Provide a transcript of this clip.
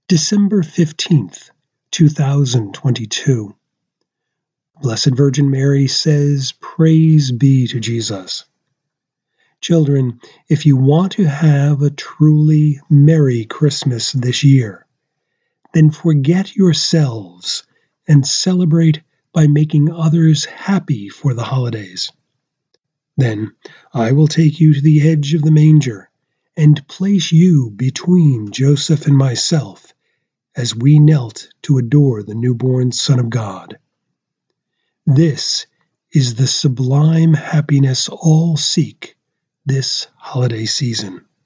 December 15th, 2022. Blessed Virgin Mary says, "Praise be to Jesus." Children, if you want to have a truly Merry Christmas this year, then forget yourselves and celebrate by making others happy for the holidays. Then I will take you to the edge of the manger and place you between Joseph and myself as we knelt to adore the newborn Son of God. This is the sublime happiness all seek this holiday season.